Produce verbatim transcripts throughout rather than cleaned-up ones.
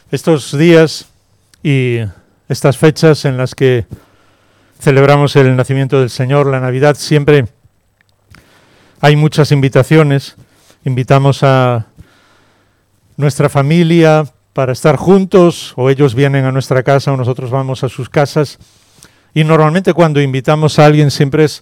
Estos días y estas fechas en las que celebramos el nacimiento del Señor, la Navidad, siempre hay muchas invitaciones. Invitamos a nuestra familia para estar juntos, o ellos vienen a nuestra casa o nosotros vamos a sus casas. Y normalmente cuando invitamos a alguien siempre es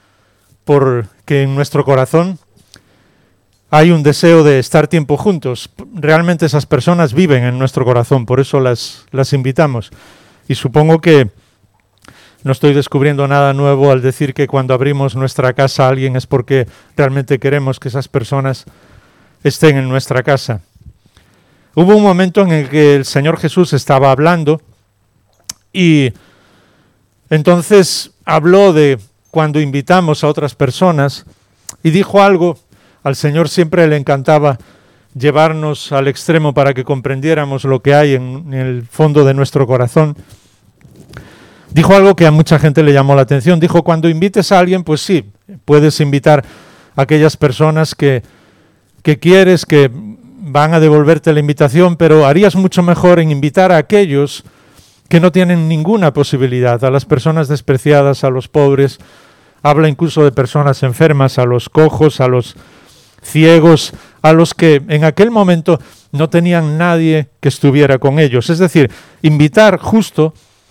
porque en nuestro corazón hay un deseo de estar tiempo juntos. Realmente esas personas viven en nuestro corazón, por eso las, las invitamos. Y supongo que no estoy descubriendo nada nuevo al decir que cuando abrimos nuestra casa a alguien es porque realmente queremos que esas personas estén en nuestra casa. Hubo un momento en el que el Señor Jesús estaba hablando y entonces habló de cuando invitamos a otras personas y dijo algo. Al Señor siempre le encantaba llevarnos al extremo para que comprendiéramos lo que hay en el fondo de nuestro corazón. Dijo algo que a mucha gente le llamó la atención. Dijo, cuando invites a alguien, pues sí, puedes invitar a aquellas personas que, que quieres, que van a devolverte la invitación, pero harías mucho mejor en invitar a aquellos que no tienen ninguna posibilidad, a las personas despreciadas, a los pobres. Habla incluso de personas enfermas, a los cojos, a los ciegos, a los que en aquel momento no tenían nadie que estuviera con ellos. Es decir, invitar justo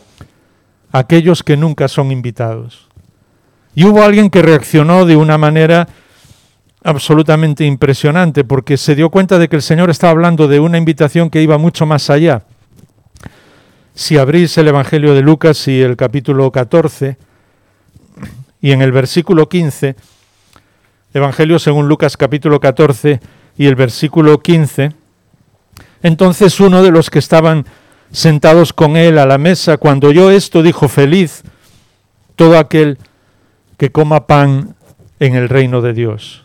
a aquellos que nunca son invitados. Y hubo alguien que reaccionó de una manera absolutamente impresionante, porque se dio cuenta de que el Señor estaba hablando de una invitación que iba mucho más allá. Si abrís el Evangelio de Lucas y el capítulo catorce, y en el versículo quince, Evangelio según Lucas capítulo catorce y el versículo quince, entonces uno de los que estaban sentados con él a la mesa, cuando oyó esto, dijo, feliz todo aquel que coma pan en el reino de Dios.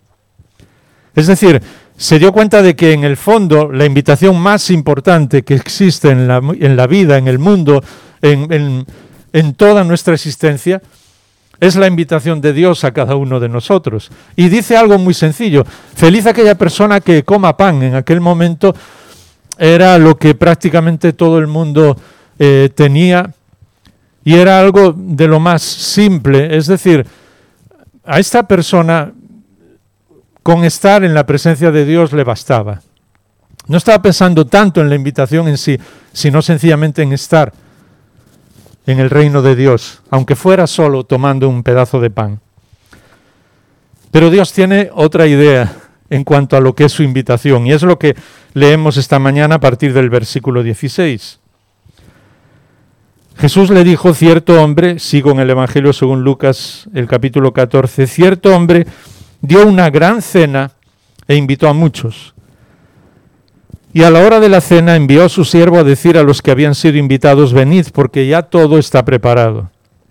Es decir, se dio cuenta de que en el fondo la invitación más importante que existe en la, en la vida, en el mundo, en, en, en toda nuestra existencia, es la invitación de Dios a cada uno de nosotros. Y dice algo muy sencillo, feliz aquella persona que coma pan. En aquel momento era lo que prácticamente todo el mundo eh, tenía y era algo de lo más simple. Es decir, a esta persona con estar en la presencia de Dios le bastaba. No estaba pensando tanto en la invitación en sí, sino sencillamente en estar en el reino de Dios, aunque fuera solo tomando un pedazo de pan. Pero Dios tiene otra idea en cuanto a lo que es su invitación, y es lo que leemos esta mañana a partir del versículo dieciséis. Jesús le dijo, cierto hombre, sigo en el Evangelio según Lucas, el capítulo catorce, cierto hombre dio una gran cena e invitó a muchos. Y a la hora de la cena envió a su siervo a decir a los que habían sido invitados, venid, porque ya todo está preparado.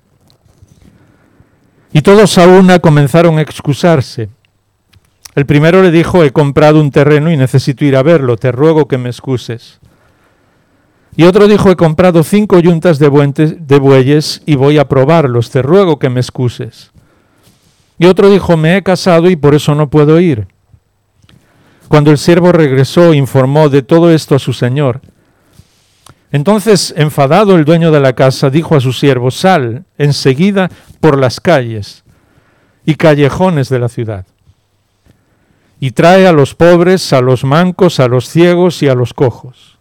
Y todos a una comenzaron a excusarse. El primero le dijo, he comprado un terreno y necesito ir a verlo, te ruego que me excuses. Y otro dijo, he comprado cinco yuntas de, buentes, de bueyes y voy a probarlos, te ruego que me excuses. Y otro dijo, me he casado y por eso no puedo ir. Cuando el siervo regresó, informó de todo esto a su señor. Entonces, enfadado el dueño de la casa, dijo a su siervo, sal enseguida por las calles y callejones de la ciudad, y trae a los pobres, a los mancos, a los ciegos y a los cojos.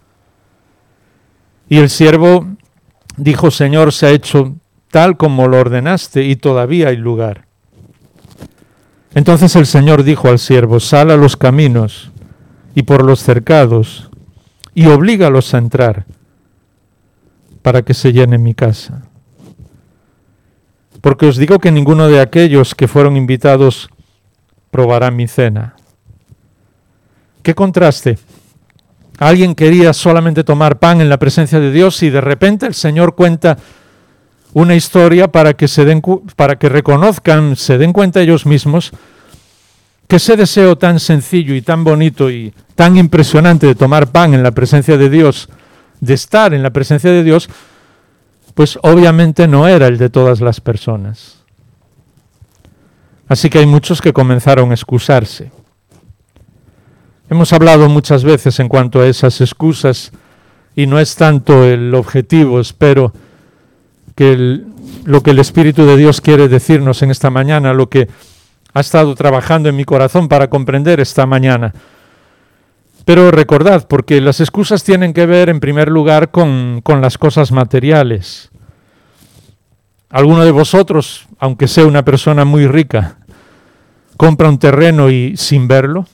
Y el siervo dijo, Señor, se ha hecho tal como lo ordenaste y todavía hay lugar. Entonces el Señor dijo al siervo, sal a los caminos y por los cercados y oblígalos a entrar para que se llene mi casa. Porque os digo que ninguno de aquellos que fueron invitados probará mi cena. ¿Qué contraste? Alguien quería solamente tomar pan en la presencia de Dios y de repente el Señor cuenta una historia para que se den para que reconozcan, se den cuenta ellos mismos que ese deseo tan sencillo y tan bonito y tan impresionante de tomar pan en la presencia de Dios, de estar en la presencia de Dios, pues obviamente no era el de todas las personas. Así que hay muchos que comenzaron a excusarse. Hemos hablado muchas veces en cuanto a esas excusas y no es tanto el objetivo, espero que el, lo que el Espíritu de Dios quiere decirnos en esta mañana, lo que ha estado trabajando en mi corazón para comprender esta mañana. Pero recordad, porque las excusas tienen que ver en primer lugar con, con las cosas materiales. ¿Alguno de vosotros, aunque sea una persona muy rica, compra un terreno y sin verlo?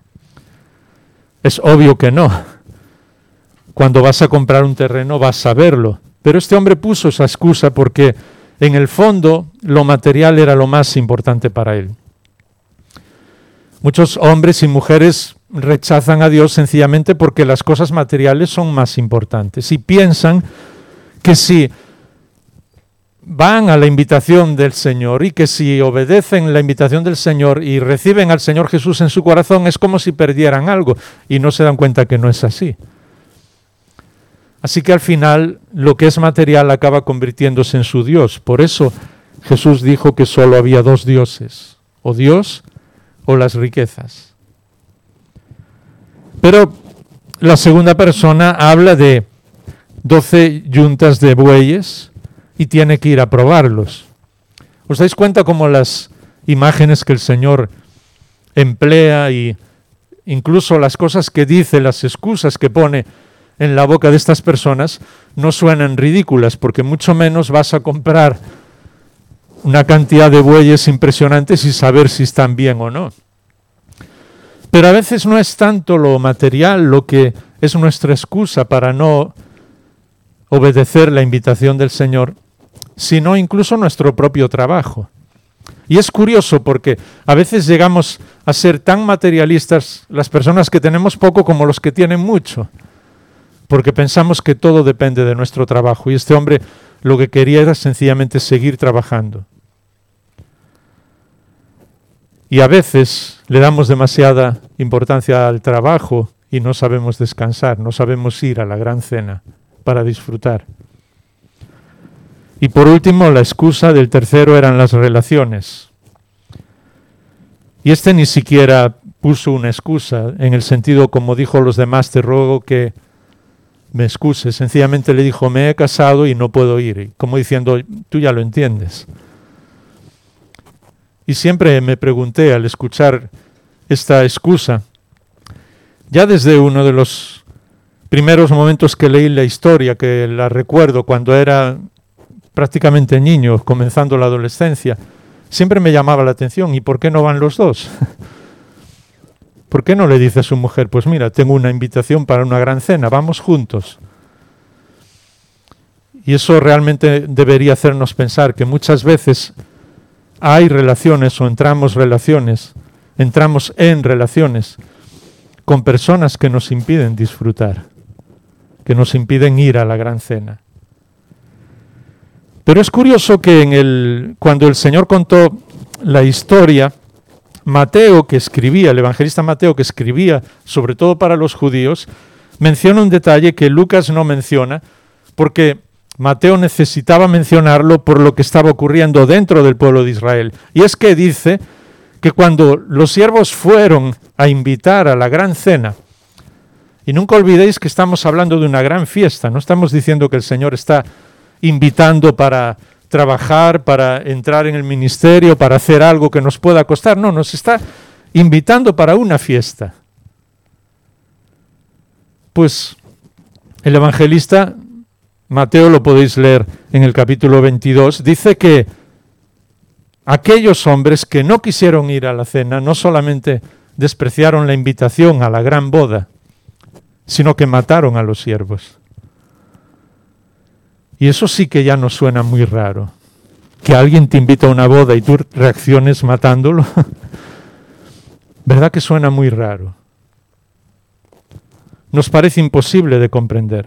Es obvio que no. Cuando vas a comprar un terreno vas a verlo. Pero este hombre puso esa excusa porque en el fondo lo material era lo más importante para él. Muchos hombres y mujeres rechazan a Dios sencillamente porque las cosas materiales son más importantes y piensan que si van a la invitación del Señor y que si obedecen la invitación del Señor y reciben al Señor Jesús en su corazón es como si perdieran algo y no se dan cuenta que no es así. Así que al final lo que es material acaba convirtiéndose en su Dios. Por eso Jesús dijo que solo había dos dioses, o Dios o las riquezas. Pero la segunda persona habla de doce yuntas de bueyes y tiene que ir a probarlos. ¿Os dais cuenta cómo las imágenes que el Señor emplea y incluso las cosas que dice, las excusas que pone en la boca de estas personas no suenan ridículas, porque mucho menos vas a comprar una cantidad de bueyes impresionantes y saber si están bien o no. Pero a veces no es tanto lo material lo que es nuestra excusa para no obedecer la invitación del Señor, sino incluso nuestro propio trabajo. Y es curioso porque a veces llegamos a ser tan materialistas las personas que tenemos poco como los que tienen mucho, porque pensamos que todo depende de nuestro trabajo. Y este hombre lo que quería era sencillamente seguir trabajando. Y a veces le damos demasiada importancia al trabajo y no sabemos descansar, no sabemos ir a la gran cena para disfrutar. Y por último, la excusa del tercero eran las relaciones. Y este ni siquiera puso una excusa en el sentido como dijo los demás, te ruego que me excuses. Sencillamente le dijo, me he casado y no puedo ir. Como diciendo, tú ya lo entiendes. Y siempre me pregunté al escuchar esta excusa, ya desde uno de los primeros momentos que leí la historia, que la recuerdo cuando era prácticamente niño, comenzando la adolescencia, siempre me llamaba la atención, ¿y por qué no van los dos? ¿Por qué no le dice a su mujer, pues mira, tengo una invitación para una gran cena, vamos juntos? Y eso realmente debería hacernos pensar que muchas veces hay relaciones o entramos relaciones, entramos en relaciones con personas que nos impiden disfrutar, que nos impiden ir a la gran cena. Pero es curioso que en el, cuando el Señor contó la historia, Mateo, que escribía, el evangelista Mateo, que escribía sobre todo para los judíos, menciona un detalle que Lucas no menciona, porque Mateo necesitaba mencionarlo por lo que estaba ocurriendo dentro del pueblo de Israel. Y es que dice que cuando los siervos fueron a invitar a la gran cena, y nunca olvidéis que estamos hablando de una gran fiesta, no estamos diciendo que el Señor está invitando para trabajar, para entrar en el ministerio, para hacer algo que nos pueda costar. No, nos está invitando para una fiesta. Pues el evangelista Mateo, lo podéis leer en el capítulo veintidós, dice que aquellos hombres que no quisieron ir a la cena no solamente despreciaron la invitación a la gran boda, sino que mataron a los siervos. Y eso sí que ya nos suena muy raro. Que alguien te invita a una boda y tú reacciones matándolo. ¿Verdad que suena muy raro? Nos parece imposible de comprender.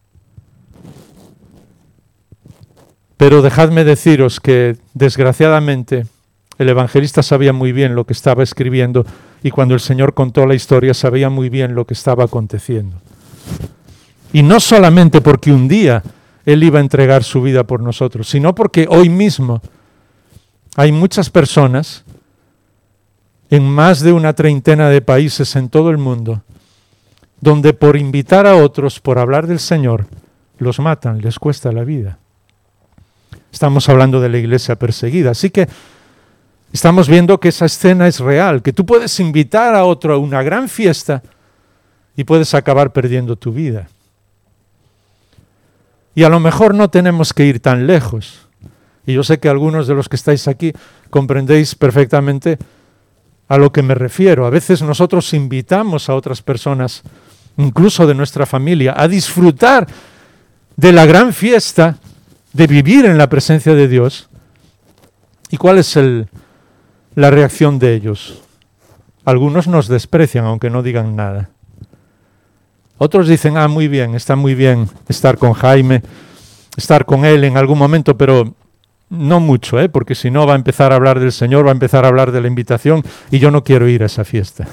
Pero dejadme deciros que, desgraciadamente, el evangelista sabía muy bien lo que estaba escribiendo y cuando el Señor contó la historia sabía muy bien lo que estaba aconteciendo. Y no solamente porque un día Él iba a entregar su vida por nosotros, sino porque hoy mismo hay muchas personas en más de una treintena de países en todo el mundo, donde por invitar a otros, por hablar del Señor, los matan, les cuesta la vida. Estamos hablando de la iglesia perseguida, así que estamos viendo que esa escena es real, que tú puedes invitar a otro a una gran fiesta y puedes acabar perdiendo tu vida. Y a lo mejor no tenemos que ir tan lejos. Y yo sé que algunos de los que estáis aquí comprendéis perfectamente a lo que me refiero. A veces nosotros invitamos a otras personas, incluso de nuestra familia, a disfrutar de la gran fiesta, de vivir en la presencia de Dios. ¿Y cuál es el, la reacción de ellos? Algunos nos desprecian, aunque no digan nada. Otros dicen, ah, muy bien, está muy bien estar con Jaime, estar con él en algún momento, pero no mucho, ¿eh? Porque si no va a empezar a hablar del Señor, va a empezar a hablar de la invitación y yo no quiero ir a esa fiesta.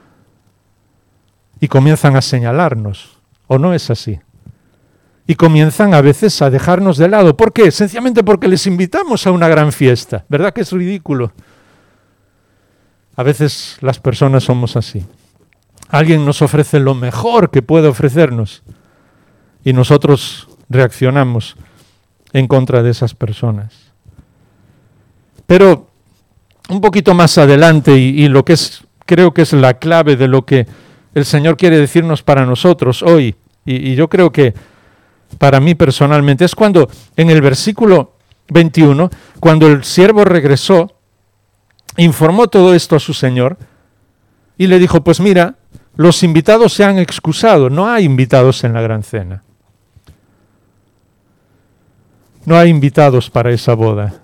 Y comienzan a señalarnos, ¿o no es así? Y comienzan a veces a dejarnos de lado. ¿Por qué? Sencillamente porque les invitamos a una gran fiesta. ¿Verdad que es ridículo? A veces las personas somos así. Alguien nos ofrece lo mejor que puede ofrecernos y nosotros reaccionamos en contra de esas personas. Pero un poquito más adelante, y, y lo que es, creo que es la clave de lo que el Señor quiere decirnos para nosotros hoy, y, y yo creo que para mí personalmente, es cuando en el versículo veintiuno, cuando el siervo regresó, informó todo esto a su Señor y le dijo, pues mira, los invitados se han excusado, no hay invitados en la gran cena. No hay invitados para esa boda.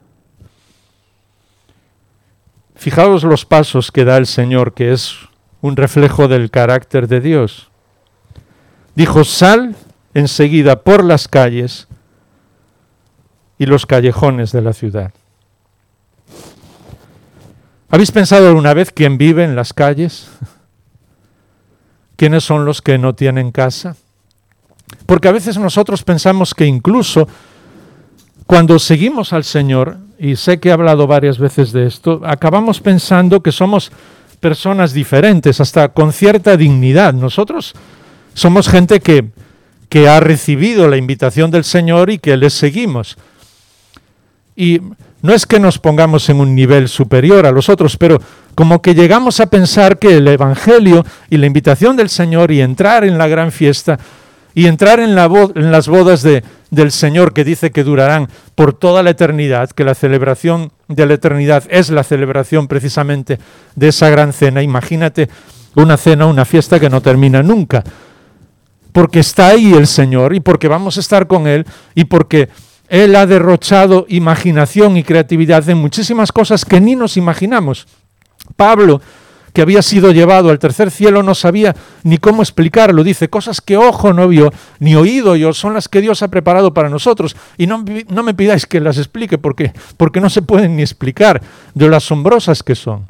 Fijaos los pasos que da el Señor, que es un reflejo del carácter de Dios. Dijo, sal enseguida por las calles y los callejones de la ciudad. ¿Habéis pensado alguna vez quién vive en las calles? ¿Quiénes son los que no tienen casa? Porque a veces nosotros pensamos que incluso cuando seguimos al Señor, y sé que he hablado varias veces de esto, acabamos pensando que somos personas diferentes, hasta con cierta dignidad. Nosotros somos gente que, que ha recibido la invitación del Señor y que le seguimos. Y no es que nos pongamos en un nivel superior a los otros, pero como que llegamos a pensar que el Evangelio y la invitación del Señor y entrar en la gran fiesta y entrar en, la bo- en las bodas de, del Señor que dice que durarán por toda la eternidad, que la celebración de la eternidad es la celebración precisamente de esa gran cena. Imagínate una cena, una fiesta que no termina nunca, porque está ahí el Señor y porque vamos a estar con Él y porque Él ha derrochado imaginación y creatividad en muchísimas cosas que ni nos imaginamos. Pablo, que había sido llevado al tercer cielo, no sabía ni cómo explicarlo. Dice, cosas que ojo no vio, ni oído yo, son las que Dios ha preparado para nosotros. Y no, no me pidáis que las explique, porque, porque no se pueden ni explicar de lo asombrosas que son.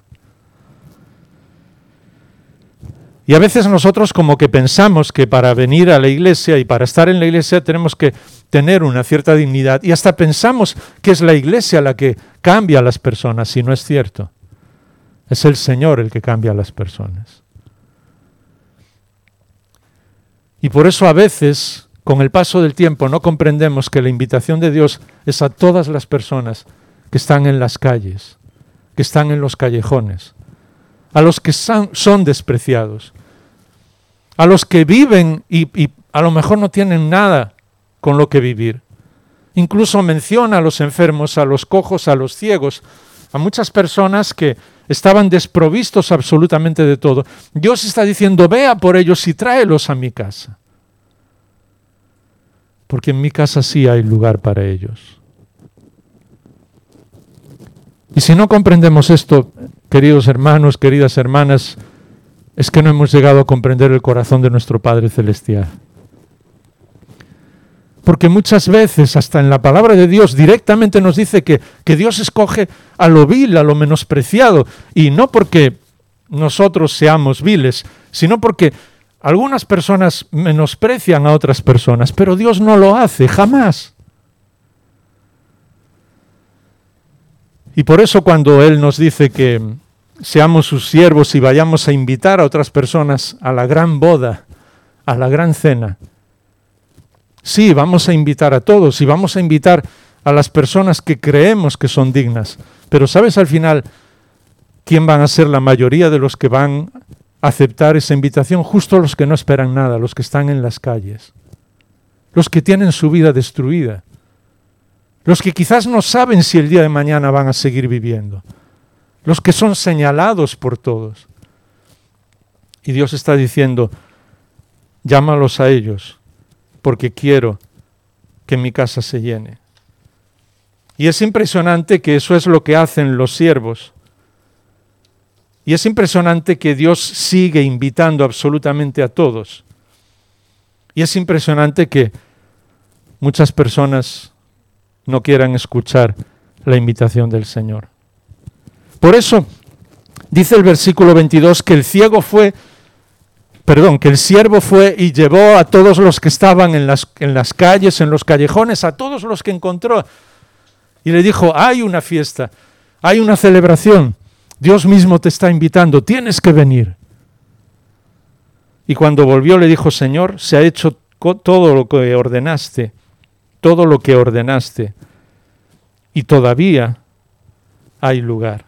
Y a veces nosotros como que pensamos que para venir a la iglesia y para estar en la iglesia tenemos que tener una cierta dignidad. Y hasta pensamos que es la iglesia la que cambia a las personas, y no es cierto. Es el Señor el que cambia a las personas. Y por eso a veces, con el paso del tiempo, no comprendemos que la invitación de Dios es a todas las personas que están en las calles, que están en los callejones, a los que son, son despreciados, a los que viven y, y a lo mejor no tienen nada con lo que vivir. Incluso menciona a los enfermos, a los cojos, a los ciegos, a muchas personas que estaban desprovistos absolutamente de todo. Dios está diciendo, vea por ellos y tráelos a mi casa. Porque en mi casa sí hay lugar para ellos. Y si no comprendemos esto, queridos hermanos, queridas hermanas, es que no hemos llegado a comprender el corazón de nuestro Padre Celestial. Porque muchas veces, hasta en la palabra de Dios, directamente nos dice que, que Dios escoge a lo vil, a lo menospreciado, y no porque nosotros seamos viles, sino porque algunas personas menosprecian a otras personas, pero Dios no lo hace, jamás. Y por eso cuando Él nos dice que seamos sus siervos y vayamos a invitar a otras personas a la gran boda, a la gran cena. Sí, vamos a invitar a todos y vamos a invitar a las personas que creemos que son dignas. Pero ¿sabes al final quién van a ser la mayoría de los que van a aceptar esa invitación? Justo los que no esperan nada, los que están en las calles, los que tienen su vida destruida, los que quizás no saben si el día de mañana van a seguir viviendo, los que son señalados por todos. Y Dios está diciendo, llámalos a ellos, porque quiero que mi casa se llene. Y es impresionante que eso es lo que hacen los siervos. Y es impresionante que Dios sigue invitando absolutamente a todos. Y es impresionante que muchas personas no quieran escuchar la invitación del Señor. Por eso dice el versículo veintidós que el ciego fue, perdón, que el siervo fue y llevó a todos los que estaban en las, en las calles, en los callejones, a todos los que encontró. Y le dijo, hay una fiesta, hay una celebración. Dios mismo te está invitando, tienes que venir. Y cuando volvió le dijo, Señor, se ha hecho todo lo que ordenaste, todo lo que ordenaste, y todavía hay lugar.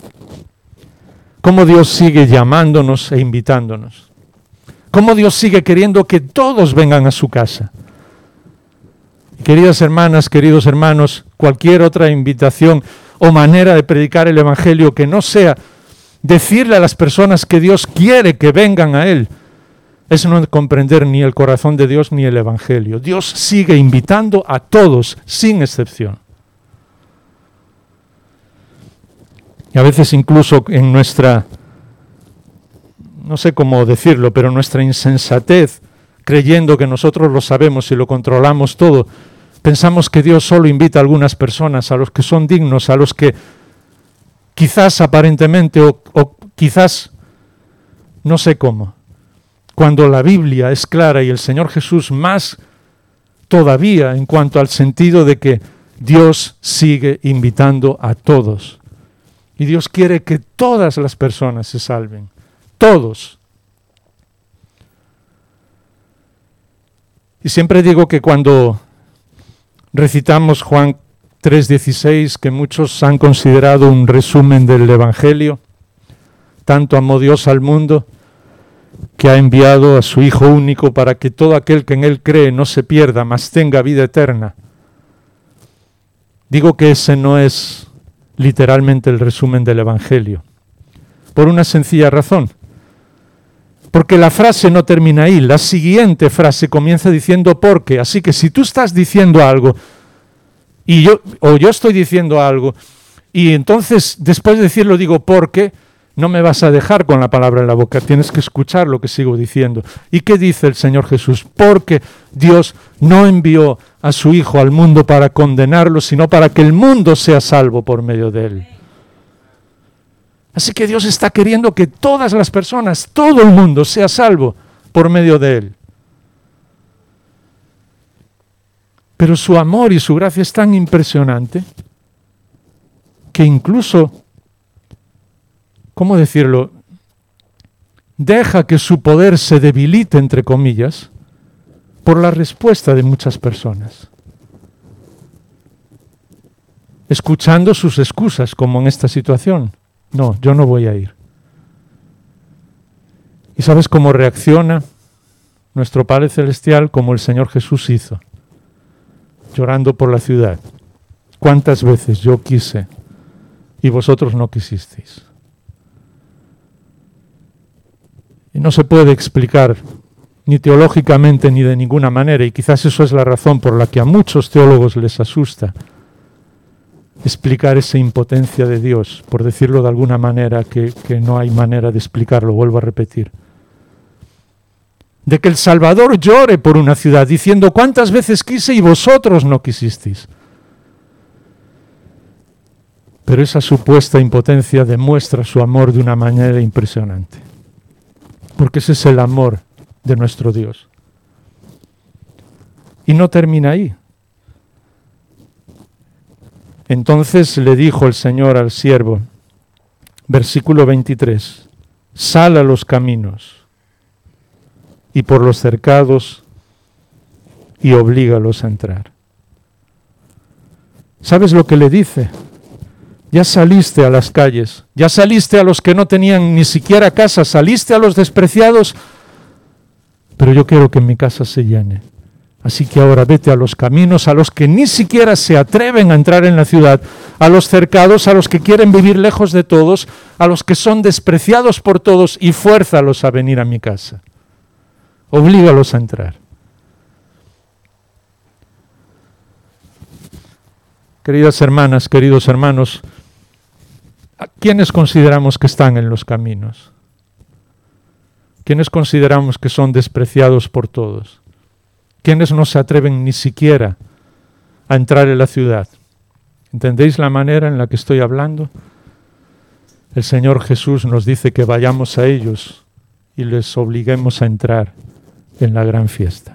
Cómo Dios sigue llamándonos e invitándonos. Cómo Dios sigue queriendo que todos vengan a su casa. Queridas hermanas, queridos hermanos, cualquier otra invitación o manera de predicar el Evangelio que no sea decirle a las personas que Dios quiere que vengan a Él, es no comprender ni el corazón de Dios ni el Evangelio. Dios sigue invitando a todos, sin excepción. Y a veces incluso en nuestra, no sé cómo decirlo, pero nuestra insensatez, creyendo que nosotros lo sabemos y lo controlamos todo, pensamos que Dios solo invita a algunas personas, a los que son dignos, a los que quizás aparentemente o, o quizás no sé cómo. Cuando la Biblia es clara y el Señor Jesús más todavía en cuanto al sentido de que Dios sigue invitando a todos. Y Dios quiere que todas las personas se salven. Todos. Y siempre digo que cuando recitamos Juan tres dieciséis, que muchos han considerado un resumen del Evangelio, tanto amó Dios al mundo, que ha enviado a su Hijo único para que todo aquel que en Él cree no se pierda, mas tenga vida eterna. Digo que ese no es literalmente el resumen del Evangelio, por una sencilla razón. Porque la frase no termina ahí, la siguiente frase comienza diciendo porque. Así que si tú estás diciendo algo, y yo, o yo estoy diciendo algo, y entonces después de decirlo digo porque, no me vas a dejar con la palabra en la boca, tienes que escuchar lo que sigo diciendo. ¿Y qué dice el Señor Jesús? Porque Dios no envió a su Hijo al mundo para condenarlo, sino para que el mundo sea salvo por medio de Él. Así que Dios está queriendo que todas las personas, todo el mundo sea salvo por medio de Él. Pero su amor y su gracia es tan impresionante que incluso, ¿cómo decirlo?, deja que su poder se debilite, entre comillas, por la respuesta de muchas personas. Escuchando sus excusas, como en esta situación. No, yo no voy a ir. ¿Y sabes cómo reacciona nuestro Padre Celestial? Como el Señor Jesús hizo, llorando por la ciudad. ¿Cuántas veces yo quise y vosotros no quisisteis? Y no se puede explicar ni teológicamente ni de ninguna manera, y quizás eso es la razón por la que a muchos teólogos les asusta explicar esa impotencia de Dios, por decirlo de alguna manera que, que no hay manera de explicarlo, vuelvo a repetir. De que el Salvador llore por una ciudad diciendo cuántas veces quise y vosotros no quisisteis. Pero esa supuesta impotencia demuestra su amor de una manera impresionante. Porque ese es el amor de nuestro Dios. Y no termina ahí. Entonces le dijo el Señor al siervo, Versículo veintitrés. Sal a los caminos y por los cercados y oblígalos a entrar. ¿Sabes lo que le dice? Ya saliste a las calles, ya saliste a los que no tenían ni siquiera casa, saliste a los despreciados, pero yo quiero que mi casa se llene. Así que ahora vete a los caminos, a los que ni siquiera se atreven a entrar en la ciudad, a los cercados, a los que quieren vivir lejos de todos, a los que son despreciados por todos, y fuérzalos a venir a mi casa. Oblígalos a entrar. Queridas hermanas, queridos hermanos, ¿a quiénes consideramos que están en los caminos? ¿Quiénes consideramos que son despreciados por todos? ¿Quiénes no se atreven ni siquiera a entrar en la ciudad? ¿Entendéis la manera en la que estoy hablando? El Señor Jesús nos dice que vayamos a ellos y les obliguemos a entrar en la gran fiesta.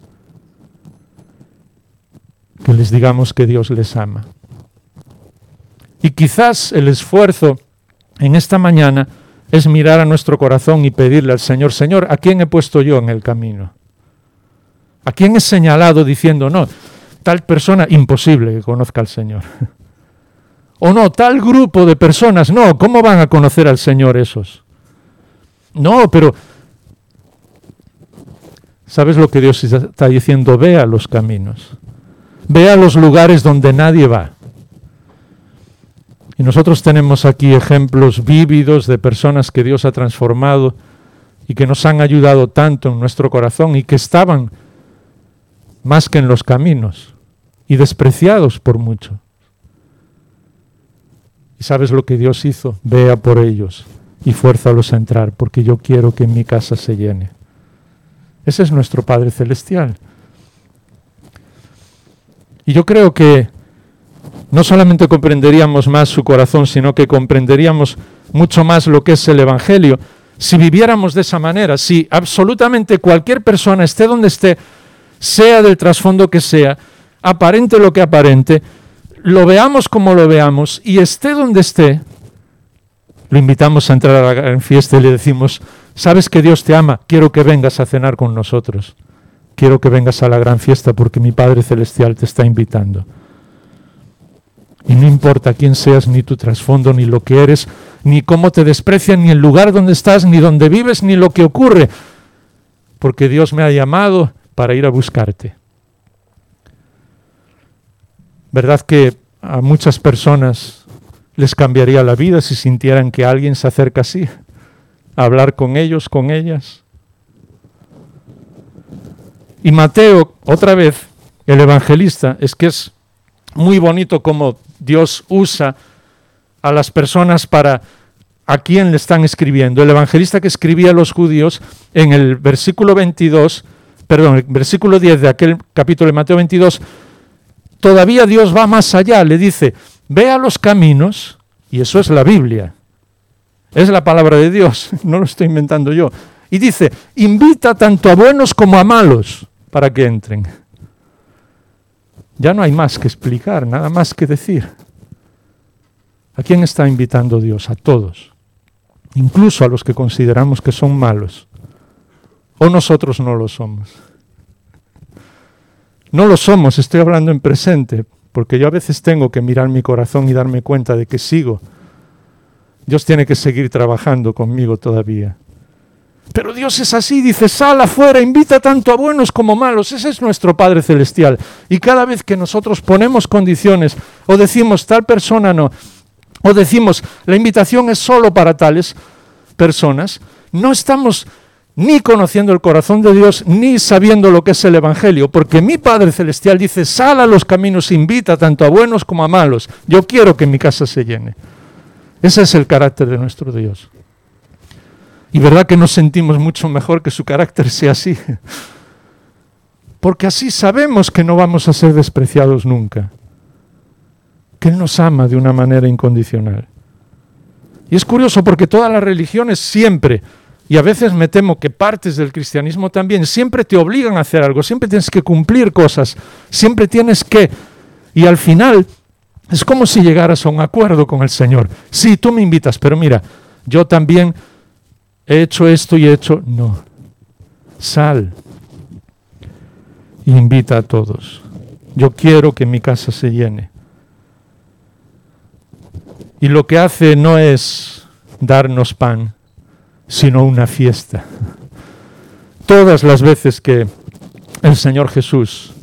Que les digamos que Dios les ama. Y quizás el esfuerzo en esta mañana es mirar a nuestro corazón y pedirle al Señor, Señor, ¿a quién he puesto yo en el camino? ¿A quién he señalado diciendo, no, tal persona, imposible que conozca al Señor? O no, tal grupo de personas, no, ¿cómo van a conocer al Señor esos? No, pero, ¿sabes lo que Dios está diciendo? Ve a los caminos, ve a los lugares donde nadie va. Y nosotros tenemos aquí ejemplos vívidos de personas que Dios ha transformado y que nos han ayudado tanto en nuestro corazón y que estaban más que en los caminos y despreciados por mucho. ¿Y sabes lo que Dios hizo? Vea por ellos y fuérzalos a entrar, porque yo quiero que mi casa se llene. Ese es nuestro Padre Celestial. Y yo creo que no solamente comprenderíamos más su corazón, sino que comprenderíamos mucho más lo que es el Evangelio si viviéramos de esa manera, si absolutamente cualquier persona, esté donde esté, sea del trasfondo que sea, aparente lo que aparente, lo veamos como lo veamos y esté donde esté, lo invitamos a entrar a la gran fiesta y le decimos, ¿sabes que Dios te ama? Quiero que vengas a cenar con nosotros. Quiero que vengas a la gran fiesta porque mi Padre Celestial te está invitando. Y no importa quién seas, ni tu trasfondo, ni lo que eres, ni cómo te desprecian, ni el lugar donde estás, ni donde vives, ni lo que ocurre, porque Dios me ha llamado para ir a buscarte. ¿Verdad que a muchas personas les cambiaría la vida si sintieran que alguien se acerca así, a hablar con ellos, con ellas? Y Mateo, otra vez, el evangelista, es que es muy bonito cómo Dios usa a las personas para a quién le están escribiendo. El evangelista que escribía a los judíos en el versículo veintidós, perdón, el versículo diez de aquel capítulo de Mateo veintidós, todavía Dios va más allá, le dice, ve a los caminos, y eso es la Biblia, es la palabra de Dios, no lo estoy inventando yo, y dice, invita tanto a buenos como a malos para que entren. Ya no hay más que explicar, nada más que decir. ¿A quién está invitando Dios? A todos, incluso a los que consideramos que son malos, o nosotros no lo somos. No lo somos, estoy hablando en presente, porque yo a veces tengo que mirar mi corazón y darme cuenta de que sigo. Dios tiene que seguir trabajando conmigo todavía. Pero Dios es así, dice, sal afuera, invita tanto a buenos como malos. Ese es nuestro Padre Celestial. Y cada vez que nosotros ponemos condiciones, o decimos tal persona no, o decimos la invitación es solo para tales personas, no estamos ni conociendo el corazón de Dios, ni sabiendo lo que es el Evangelio, porque mi Padre Celestial dice, sal a los caminos, invita tanto a buenos como a malos. Yo quiero que mi casa se llene. Ese es el carácter de nuestro Dios. Y verdad que nos sentimos mucho mejor que su carácter sea así. Porque así sabemos que no vamos a ser despreciados nunca. Que Él nos ama de una manera incondicional. Y es curioso porque todas las religiones siempre, y a veces me temo que partes del cristianismo también, siempre te obligan a hacer algo, siempre tienes que cumplir cosas, siempre tienes que, y al final Es como si llegaras a un acuerdo con el Señor. Sí, tú me invitas, pero mira, yo también he hecho esto y he hecho... No. Sal. Invita a todos. Yo quiero que mi casa se llene. Y lo que hace no es darnos pan, sino una fiesta. Todas las veces que el Señor Jesús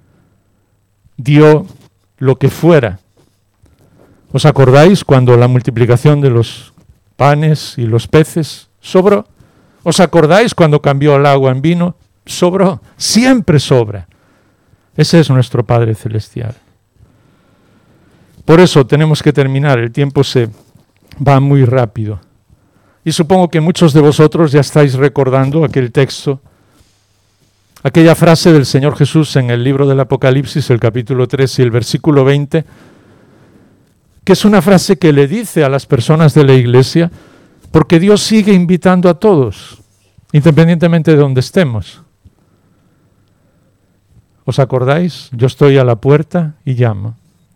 dio lo que fuera, ¿os acordáis cuando la multiplicación de los panes y los peces sobró? ¿Os acordáis cuando cambió el agua en vino? Sobró. Siempre sobra. Ese es nuestro Padre Celestial. Por eso tenemos que terminar. El tiempo se va muy rápido. Y supongo que muchos de vosotros ya estáis recordando aquel texto, aquella frase del Señor Jesús en el libro del Apocalipsis, el capítulo tres y el versículo veinte, que es una frase que le dice a las personas de la iglesia, porque Dios sigue invitando a todos, independientemente de donde estemos. ¿Os acordáis? Yo estoy a la puerta y llamo.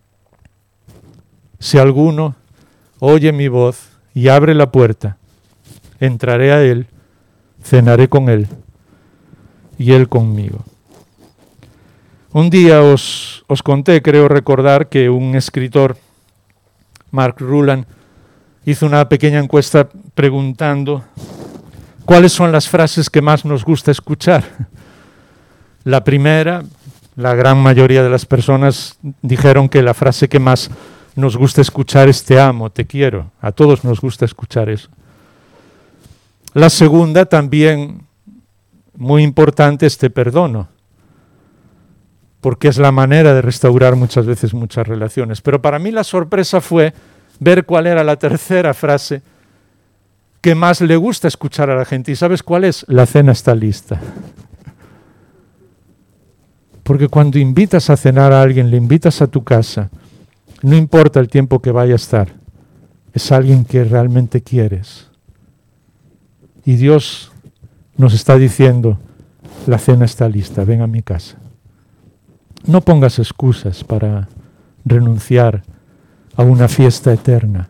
Si alguno oye mi voz y abre la puerta, entraré a él, cenaré con él y él conmigo. Un día os, os conté, creo recordar, que un escritor, Mark Ruland, hizo una pequeña encuesta preguntando cuáles son las frases que más nos gusta escuchar. La primera, la gran mayoría de las personas dijeron que la frase que más nos gusta escuchar es te amo, te quiero. A todos nos gusta escuchar eso. La segunda, también muy importante, es te perdono, porque es la manera de restaurar muchas veces muchas relaciones. Pero para mí la sorpresa fue ver cuál era la tercera frase que más le gusta escuchar a la gente. ¿Y sabes cuál es? La cena está lista. Porque cuando invitas a cenar a alguien, le invitas a tu casa, no importa el tiempo que vaya a estar, es alguien que realmente quieres. Y Dios nos está diciendo, la cena está lista, ven a mi casa. No pongas excusas para renunciar a una fiesta eterna.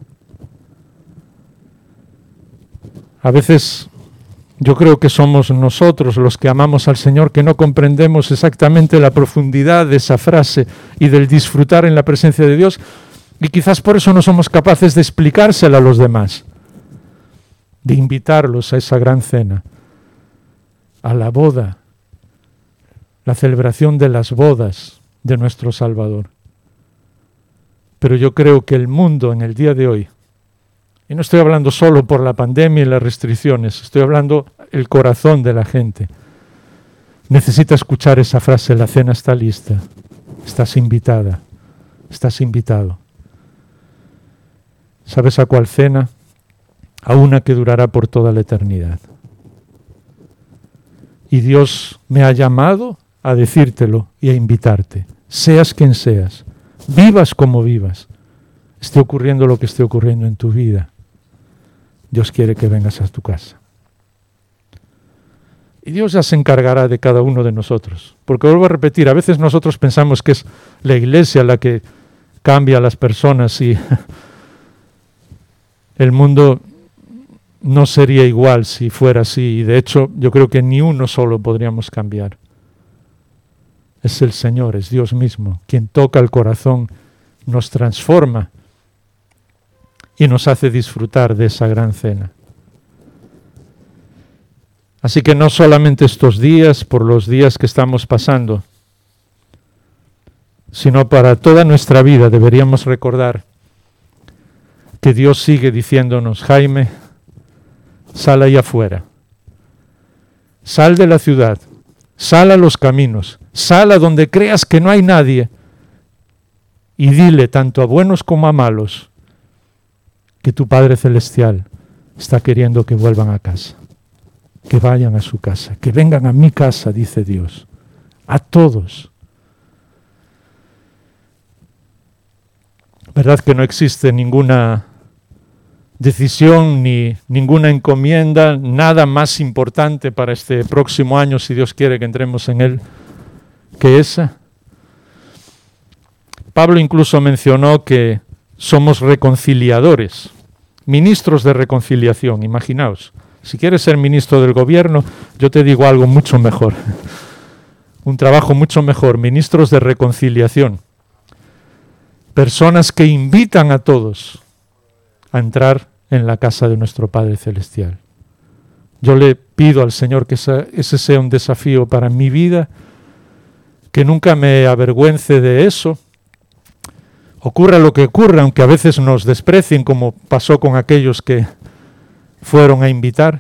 A veces yo creo que somos nosotros los que amamos al Señor que no comprendemos exactamente la profundidad de esa frase y del disfrutar en la presencia de Dios, y quizás por eso no somos capaces de explicársela a los demás, de invitarlos a esa gran cena, a la boda, la celebración de las bodas de nuestro Salvador. Pero yo creo que el mundo en el día de hoy, y no estoy hablando solo por la pandemia y las restricciones, estoy hablando el corazón de la gente, necesita escuchar esa frase, la cena está lista, estás invitada, estás invitado. ¿Sabes a cuál cena? A una que durará por toda la eternidad. Y Dios me ha llamado a decírtelo y a invitarte, seas quien seas, vivas como vivas, esté ocurriendo lo que esté ocurriendo en tu vida. Dios quiere que vengas a tu casa. Y Dios ya se encargará de cada uno de nosotros. Porque vuelvo a repetir, a veces nosotros pensamos que es la iglesia la que cambia a las personas y el mundo no sería igual si fuera así. Y de hecho, yo creo que ni uno solo podríamos cambiar. Es el Señor, es Dios mismo, quien toca el corazón, nos transforma y nos hace disfrutar de esa gran cena. Así que no solamente estos días, por los días que estamos pasando, sino para toda nuestra vida deberíamos recordar que Dios sigue diciéndonos, Jaime, sal ahí afuera, sal de la ciudad, sal a los caminos, sal a donde creas que no hay nadie y dile tanto a buenos como a malos que tu Padre Celestial está queriendo que vuelvan a casa, que vayan a su casa, que vengan a mi casa, dice Dios, a todos. ¿Verdad que no existe ninguna decisión ni ninguna encomienda, nada más importante para este próximo año, si Dios quiere que entremos en él, que esa? Pablo incluso mencionó que somos reconciliadores, ministros de reconciliación. Imaginaos, si quieres ser ministro del gobierno, yo te digo algo mucho mejor, un trabajo mucho mejor, ministros de reconciliación. Personas que invitan a todos a entrar en la casa de nuestro Padre Celestial. Yo le pido al Señor que esa, ese sea un desafío para mi vida, que nunca me avergüence de eso. Ocurra lo que ocurra, aunque a veces nos desprecien, como pasó con aquellos que fueron a invitar.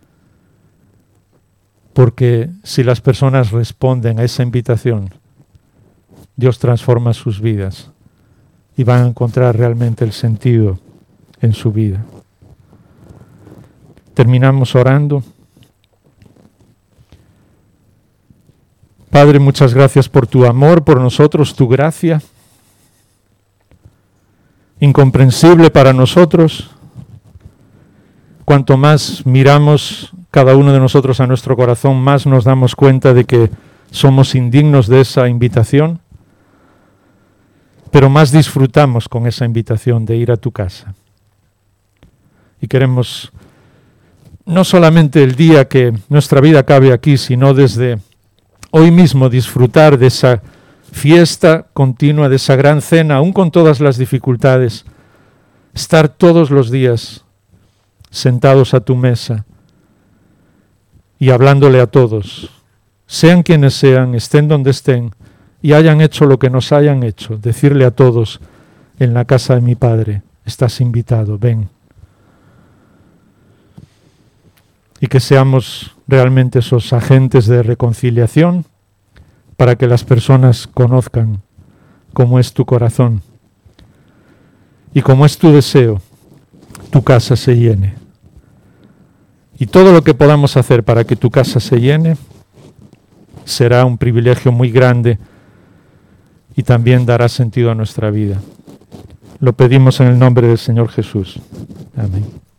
Porque si las personas responden a esa invitación, Dios transforma sus vidas y van a encontrar realmente el sentido en su vida. Terminamos orando. Padre, muchas gracias por tu amor, por nosotros, tu gracia, incomprensible para nosotros. Cuanto más miramos cada uno de nosotros a nuestro corazón, más nos damos cuenta de que somos indignos de esa invitación, pero más disfrutamos con esa invitación de ir a tu casa. Y queremos no solamente el día que nuestra vida acabe aquí, sino desde hoy mismo disfrutar de esa fiesta continua, de esa gran cena, aún con todas las dificultades, estar todos los días sentados a tu mesa y hablándole a todos, sean quienes sean, estén donde estén, y hayan hecho lo que nos hayan hecho, decirle a todos, en la casa de mi Padre, estás invitado, ven. Y que seamos realmente esos agentes de reconciliación para que las personas conozcan cómo es tu corazón y cómo es tu deseo, tu casa se llene. Y todo lo que podamos hacer para que tu casa se llene será un privilegio muy grande y también dará sentido a nuestra vida. Lo pedimos en el nombre del Señor Jesús. Amén.